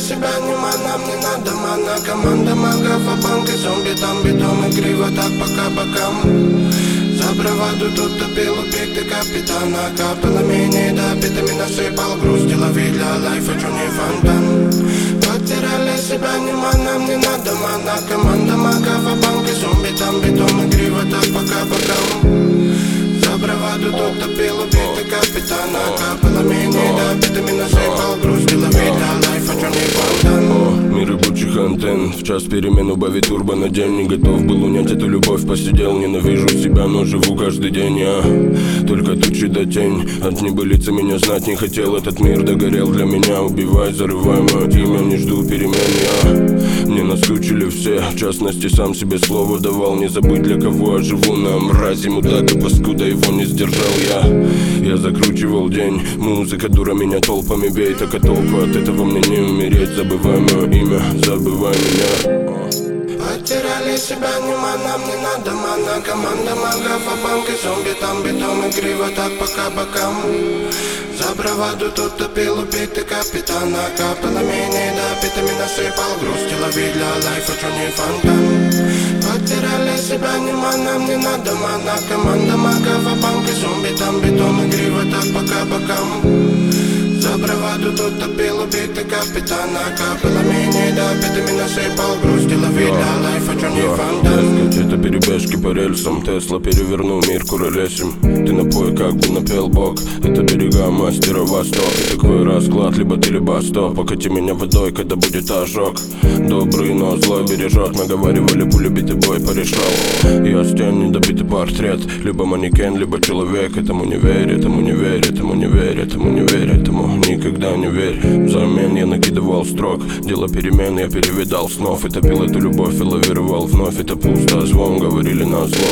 себя, нема, нам не надо мана. Команда магов, а банки, зомби, там битом и криво, так пока бокам. За браваду тут топил убитый капитана. Капало менее допитыми насыпал грусть. Лови для лайфа, чё не фонтан. Потеряли себя, нема, нам не надо мана. Команда магов, а банки, зомби, там битом и криво, так пока бокам. За браваду тут топил убитый капитана. Капало менее допитыми насыпал грусть. Лови для лайфа, чё не фонтан. Мир рабочих антенн, в час перемен убавить турбо на день. Не готов был унять эту любовь, посидел. Ненавижу себя, но живу каждый день я. Только тучи да тень, от небылицы меня знать не хотел. Этот мир догорел для меня, убивай, зарывай мое имя. Не жду перемен я, мне наскучили все. В частности, сам себе слово давал, не забыть для кого я живу. На мрази, мудак и паскуда, его не сдержал я закручивал день, музыка дура меня толпами бей. Так а толку от этого мне не умереть. Забывай мое имя, забывай меня. Потеряли себя, нема, нам не надо мана. Команда магов, а банки, зомби, там битом и криво, так пока бокам. За браваду тут топил убитый капитана. Капало менее допитыми насыпал грусть. Лови для лайфа, чё не фонтан. Потеряли себя, нема, нам не надо мана. Команда магов, а банки, зомби, там битом и криво, так пока бокам. За браваду тут топил убитый капитана. Капало менее допитыми насыпал грусть. Лови для лайфа, чё не фонтан. Это перебежки по рельсам, Тесла перевернул мир куролесим. Ты напой, как бы напел Бог. Это берега мастера Восток. И такой расклад, либо ты, либо стоп. Покати меня водой, когда будет ожог. Добрый, но злой бережет. Мы говорили, пуля битый бой порешал. Я стен, недобитый портрет. Либо манекен, либо человек. Этому не верь, этому не верь, этому не верь, этому не верь, этому никогда не верь. Взамен я накидывал строк. Дело перемен, я перевидал снов. И топил эту любовь и лавировал вновь. Это пусто, звон, говорили на зло.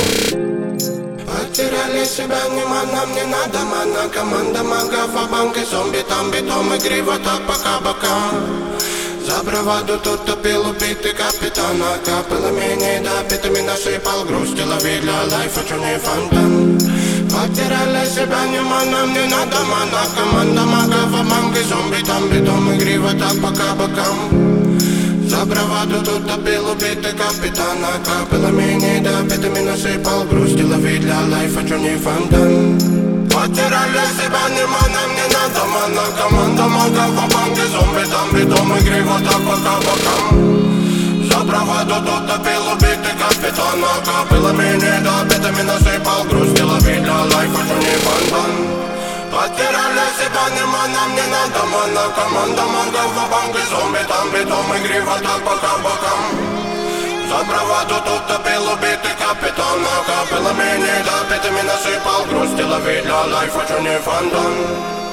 Потеряли себя, нема, нам не надо мана. Команда магов, а банки, зомби, там битом и криво, так пока бокам. За браваду тут топил убитый капитана. Капало менее допитыми насыпал грусть. Лови для лайфа, чё не фонтан. Потеряли себя, нема, нам не надо мана. Команда магов, а банки, зомби, там битом и криво, так пока бокам. За браваду тут топил убитый капитана. Капало менее допитыми насыпал грусть. Лови для лайфа, чё не фонтан. Потеряли себя, нема, нам не надо мана. Команда магов, а банки, зомби, там битом и криво, так пока бокам. За браваду тут топил убитый капитана. Капало менее допитыми насыпал грусть. Лови для лайфа, чё не фонтан. Потеряли себя, нема, нам не надо мана. Команда магов, а банки, зомби, там битом и криво, так пока бокам. За браваду тут топил убитый капитана. Капало менее допитыми насыпал грусть. Лови для лайфа, чё не фонтан.